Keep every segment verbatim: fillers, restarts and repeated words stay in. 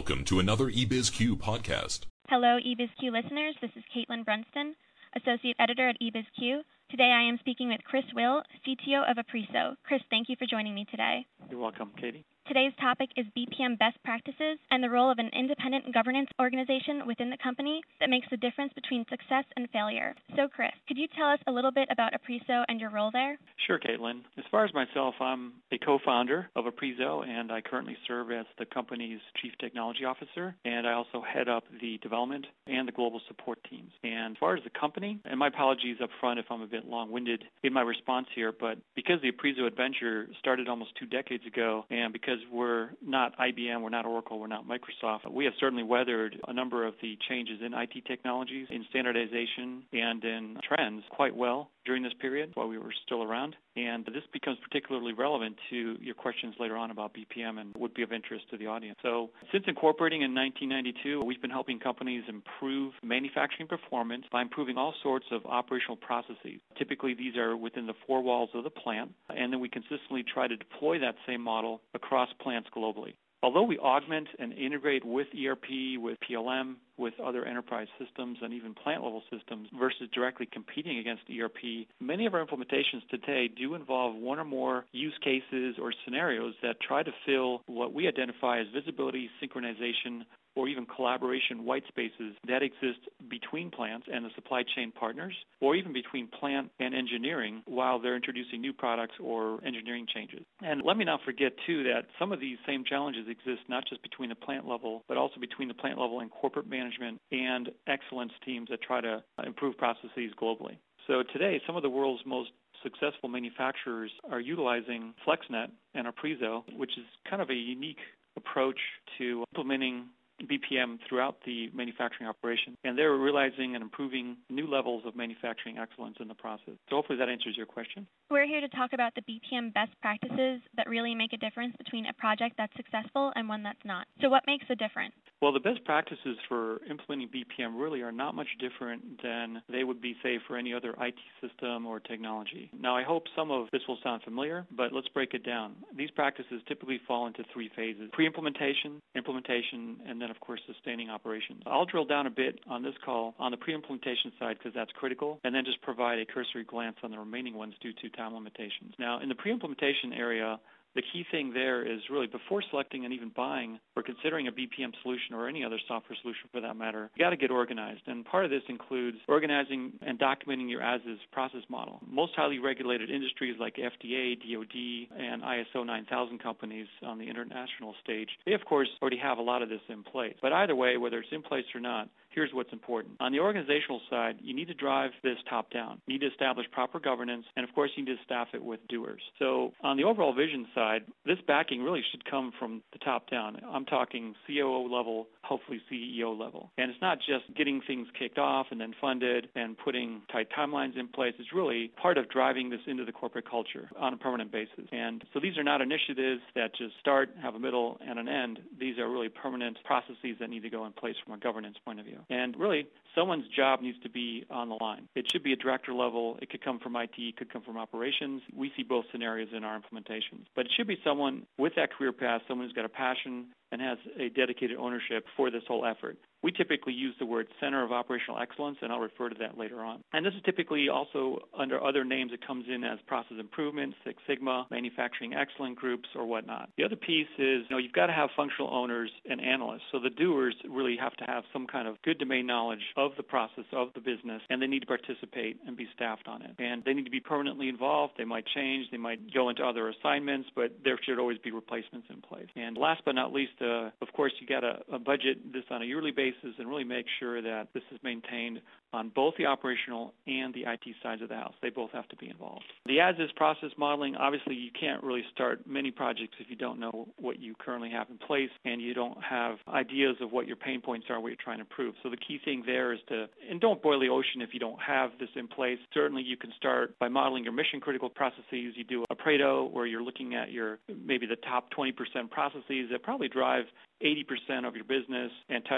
Welcome to another eBizQ podcast. Hello, eBizQ listeners. This is Caitlin Brunston, Associate Editor at eBizQ. Today I am speaking with Chris Will, C T O of Apriso. Chris, thank you for joining me today. You're welcome, Katie. Today's topic is B P M best practices and the role of an independent governance organization within the company that makes the difference between success and failure. So, Chris, could you tell us a little bit about Apriso and your role there? Sure, Caitlin. As far as myself, I'm a co-founder of Apriso, and I currently serve as the company's Chief Technology Officer, and I also head up the development and the global support teams. And as far as the company, and my apologies up front if I'm a bit long-winded in my response here, but because the Apriso adventure started almost two decades ago, and because we're not I B M, we're not Oracle, we're not Microsoft, we have certainly weathered a number of the changes in I T technologies, in standardization, and in trends quite well during this period while we were still around. And this becomes particularly relevant to your questions later on about B P M and would be of interest to the audience. So since incorporating in nineteen ninety-two, we've been helping companies improve manufacturing performance by improving all sorts of operational processes. Typically, these are within the four walls of the plant, and then we consistently try to deploy that same model across plants globally. Although we augment and integrate with E R P, with P L M, with other enterprise systems and even plant-level systems versus directly competing against E R P, many of our implementations today do involve one or more use cases or scenarios that try to fill what we identify as visibility, synchronization, or even collaboration white spaces that exist between plants and the supply chain partners, or even between plant and engineering while they're introducing new products or engineering changes. And let me not forget, too, that some of these same challenges exist not just between the plant level, but also between the plant level and corporate management and excellence teams that try to improve processes globally. So today, some of the world's most successful manufacturers are utilizing FlexNet and Apriso, which is kind of a unique approach to implementing B P M throughout the manufacturing operation, and they're realizing and improving new levels of manufacturing excellence in the process. So hopefully that answers your question. We're here to talk about the B P M best practices that really make a difference between a project that's successful and one that's not. So what makes the difference? Well, the best practices for implementing B P M really are not much different than they would be, say, for any other I T system or technology. Now, I hope some of this will sound familiar, but let's break it down. These practices typically fall into three phases: pre-implementation, implementation, and then, of course, sustaining operations. I'll drill down a bit on this call on the pre-implementation side because that's critical, and then just provide a cursory glance on the remaining ones due to time limitations. Now, in the pre-implementation area, the key thing there is really before selecting and even buying or considering a B P M solution or any other software solution for that matter, you got to get organized. And part of this includes organizing and documenting your as-is process model. Most highly regulated industries like F D A, D O D, and I S O nine thousand companies on the international stage, they of course already have a lot of this in place. But either way, whether it's in place or not, here's what's important. On the organizational side, you need to drive this top-down. You need to establish proper governance, and of course, you need to staff it with doers. So on the overall vision side, this backing really should come from the top down. I'm talking C O O level, hopefully C E O level. And it's not just getting things kicked off and then funded and putting tight timelines in place. It's really part of driving this into the corporate culture on a permanent basis. And so these are not initiatives that just start, have a middle, and an end. These are really permanent processes that need to go in place from a governance point of view. And really, someone's job needs to be on the line. It should be a director level. It could come from I T. It could come from operations. We see both scenarios in our implementations. But it should be someone with that career path, someone who's got a passion and has a dedicated ownership for this whole effort. We typically use the word Center of Operational Excellence, and I'll refer to that later on. And this is typically also under other names. It comes in as Process Improvement, Six Sigma, Manufacturing Excellence Groups, or whatnot. The other piece is, you know, you've got to have functional owners and analysts. So the doers really have to have some kind of good domain knowledge of the process, of the business, and they need to participate and be staffed on it. And they need to be permanently involved. They might change. They might go into other assignments, but there should always be replacements in place. And last but not least, uh, of course, you got to uh, budget this on a yearly basis and really make sure that this is maintained on both the operational and the I T sides of the house. They both have to be involved. The as-is process modeling, obviously you can't really start many projects if you don't know what you currently have in place and you don't have ideas of what your pain points are, what you're trying to improve. So the key thing there is to, and don't boil the ocean if you don't have this in place. Certainly you can start by modeling your mission-critical processes. You do a Pareto where you're looking at your maybe the top twenty percent processes that probably drive eighty percent of your business and touch eighty percent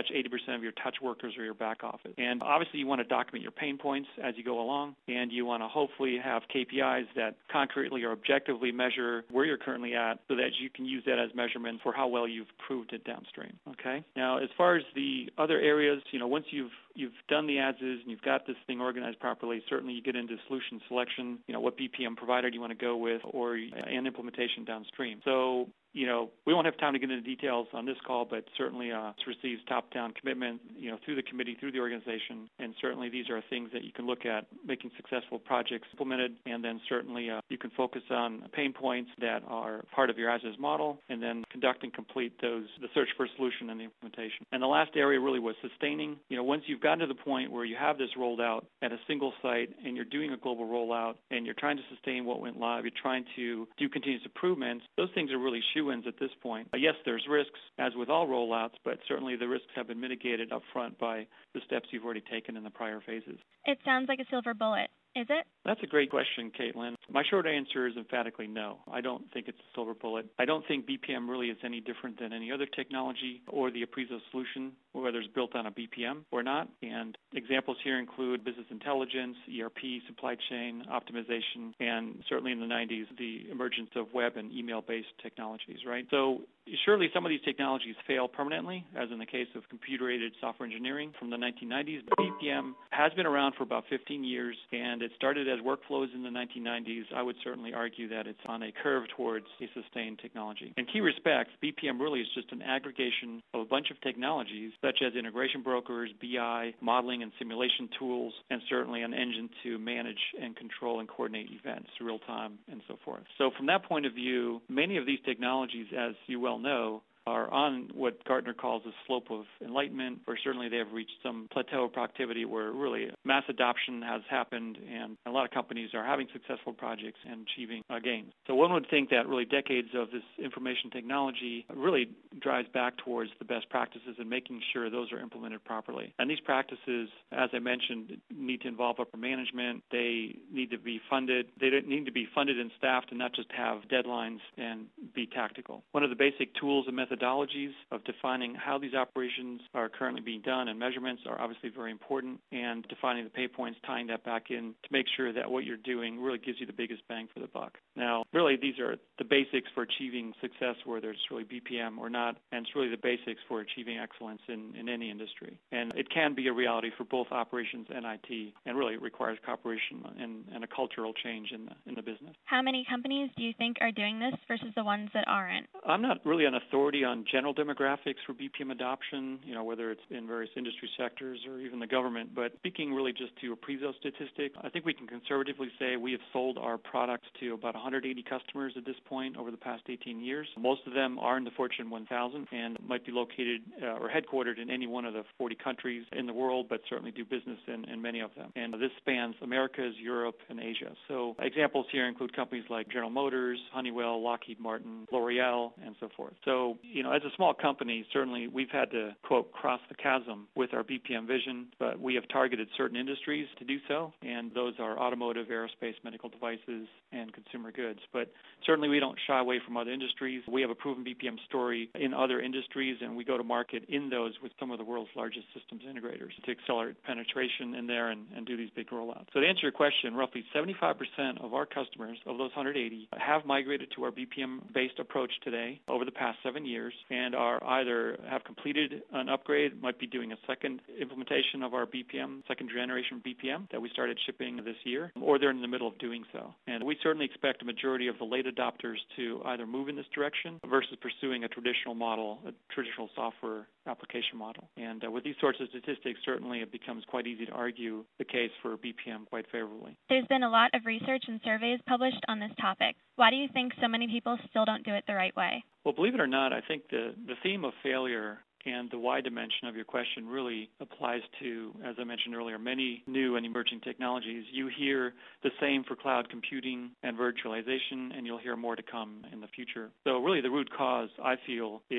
percent of your touch workers or your back office. And obviously you want to document your pain points as you go along, and you want to hopefully have K P Is that concretely or objectively measure where you're currently at so that you can use that as measurement for how well you've improved it downstream. Okay? Now, as far as the other areas, you know, once you've you've done the ads and you've got this thing organized properly, certainly you get into solution selection, you know, what B P M provider do you want to go with, or an implementation downstream. So, you know, we won't have time to get into details on this call, but certainly uh, it receives top-down commitment, you know, through the committee, through the organization, and certainly these are things that you can look at making successful projects implemented, and then certainly uh, you can focus on pain points that are part of your as-is model, and then conduct and complete those, the search for a solution and the implementation. And the last area really was sustaining. You know, once you've gotten to the point where you have this rolled out at a single site and you're doing a global rollout and you're trying to sustain what went live, you're trying to do continuous improvements, those things are really shoe-ins at this point. Uh, yes, there's risks, as with all rollouts, but certainly the risks have been mitigated up front by the steps you've already taken in the prior phases. It sounds like a silver bullet. Is it? That's a great question, Caitlin. My short answer is emphatically no. I don't think it's a silver bullet. I don't think B P M really is any different than any other technology or the Apriso solution, whether it's built on a B P M or not. And examples here include business intelligence, E R P, supply chain optimization, and certainly in the nineties, the emergence of web and email-based technologies, right? So surely some of these technologies fail permanently, as in the case of computer-aided software engineering from the nineteen nineties. But B P M has been around for about fifteen years, and it started as workflows in the nineteen nineties. I would certainly argue that it's on a curve towards a sustained technology. In key respects, B P M really is just an aggregation of a bunch of technologies, such as integration brokers, B I, modeling and simulation tools, and certainly an engine to manage and control and coordinate events real time and so forth. So from that point of view, many of these technologies, as you well know, are on what Gartner calls a slope of enlightenment, or certainly they have reached some plateau of productivity where really mass adoption has happened and a lot of companies are having successful projects and achieving uh, gains. So one would think that really decades of this information technology really drives back towards the best practices and making sure those are implemented properly. And these practices, as I mentioned, need to involve upper management. They need to be funded. They need to be funded and staffed and not just have deadlines and be tactical. One of the basic tools and methods methodologies of defining how these operations are currently being done and measurements are obviously very important, and defining the pay points, tying that back in to make sure that what you're doing really gives you the biggest bang for the buck. Now, really, these are the basics for achieving success, whether it's really B P M or not, and it's really the basics for achieving excellence in, in any industry. And it can be a reality for both operations and I T, and really it requires cooperation and, and a cultural change in the, in the business. How many companies do you think are doing this versus the ones that aren't? I'm not really an authority on general demographics for B P M adoption, you know, whether it's in various industry sectors or even the government, but speaking really just to Apriso statistics, I think we can conservatively say we have sold our products to about one hundred eighty customers at this point over the past eighteen years. Most of them are in the Fortune one thousand and might be located uh, or headquartered in any one of the forty countries in the world, but certainly do business in, in many of them. And this spans Americas, Europe, and Asia. So examples here include companies like General Motors, Honeywell, Lockheed Martin, L'Oreal, and so forth. So, you know, as a small company, certainly we've had to, quote, cross the chasm with our B P M vision, but we have targeted certain industries to do so, and those are automotive, aerospace, medical devices, and consumer goods. But certainly we don't shy away from other industries. We have a proven B P M story in other industries, and we go to market in those with some of the world's largest systems integrators to accelerate penetration in there and, and do these big rollouts. So to answer your question, roughly seventy-five percent of our customers, of those one hundred eighty, have migrated to our B P M-based approach today over the past seven years, and are either have completed an upgrade, might be doing a second implementation of our B P M, second generation B P M that we started shipping this year, or they're in the middle of doing so. And we certainly expect a majority of the late adopters to either move in this direction versus pursuing a traditional model, a traditional software application model. And uh, with these sorts of statistics, certainly it becomes quite easy to argue the case for B P M quite favorably. There's been a lot of research and surveys published on this topic. Why do you think so many people still don't do it the right way? Well, believe it or not, I think the, the theme of failure and the why dimension of your question really applies to, as I mentioned earlier, many new and emerging technologies. You hear the same for cloud computing and virtualization, and you'll hear more to come in the future. So really the root cause, I feel, is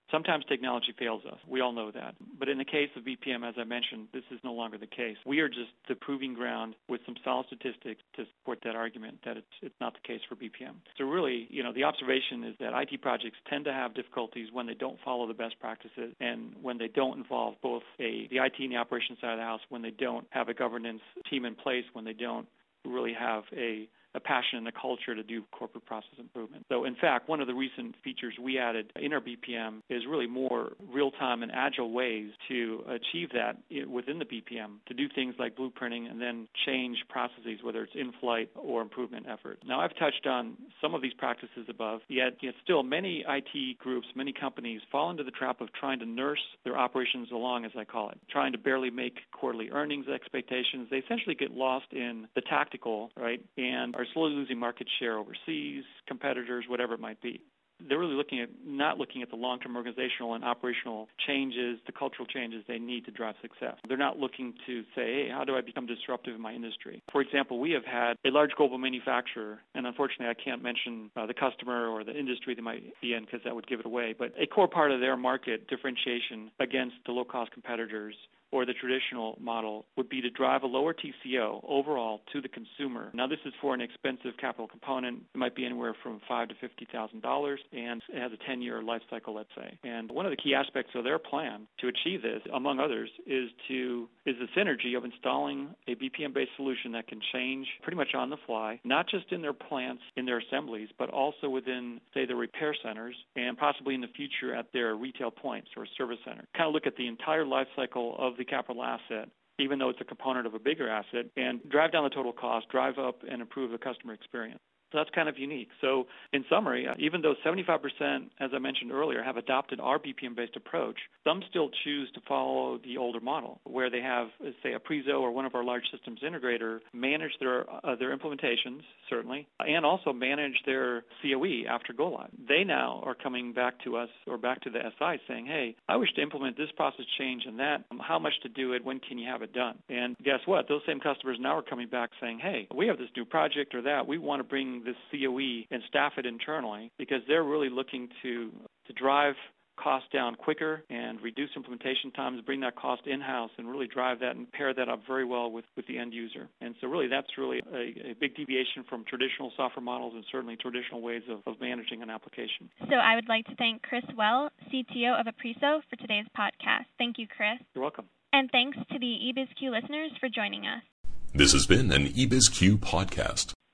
Sometimes technology fails us. We all know that. But in the case of B P M, as I mentioned, this is no longer the case. We are just the proving ground with some solid statistics to support that argument that it's it's not the case for B P M. So really, you know, the observation is that I T projects tend to have difficulties when they don't follow the best practices and when they don't involve both a the I T and the operations side of the house, when they don't have a governance team in place, when they don't really have a a passion and a culture to do corporate process improvement. So in fact, one of the recent features we added in our B P M is really more real-time and agile ways to achieve that within the B P M, to do things like blueprinting and then change processes, whether it's in-flight or improvement efforts. Now, I've touched on some of these practices above, yet, yet still many I T groups, many companies fall into the trap of trying to nurse their operations along, as I call it, trying to barely make quarterly earnings expectations. They essentially get lost in the tactical, right, and are slowly losing market share overseas, competitors, whatever it might be. They're really looking at not looking at the long-term organizational and operational changes, the cultural changes they need to drive success. They're not looking to say, hey, how do I become disruptive in my industry? For example, we have had a large global manufacturer, and unfortunately I can't mention uh, the customer or the industry they might be in because that would give it away, but a core part of their market differentiation against the low-cost competitors or the traditional model would be to drive a lower T C O overall to the consumer. Now, this is for an expensive capital component. It might be anywhere from five thousand to fifty thousand dollars, and it has a ten-year life cycle, let's say. And one of the key aspects of their plan to achieve this, among others, is to is the synergy of installing a B P M-based solution that can change pretty much on the fly, not just in their plants, in their assemblies, but also within, say, the repair centers, and possibly in the future at their retail points or service center. Kind of look at the entire life cycle of the capital asset, even though it's a component of a bigger asset, and drive down the total cost, drive up and improve the customer experience. So that's kind of unique. So in summary, even though seventy-five percent, as I mentioned earlier, have adopted our B P M-based approach, some still choose to follow the older model, where they have, say, a Priso or one of our large systems integrator manage their uh, their implementations, certainly, and also manage their C O E after go-live. They now are coming back to us or back to the S I saying, hey, I wish to implement this process change and that. How much to do it? When can you have it done? And guess what? Those same customers now are coming back saying, hey, we have this new project or that. We want to bring this C O E and staff it internally because they're really looking to to drive costs down quicker and reduce implementation times, bring that cost in-house and really drive that and pair that up very well with, with the end user. And so really that's really a, a big deviation from traditional software models and certainly traditional ways of, of managing an application. So I would like to thank Chris Well, C T O of Apriso, for today's podcast. Thank you, Chris. You're welcome. And thanks to the eBizQ listeners for joining us. This has been an eBizQ podcast.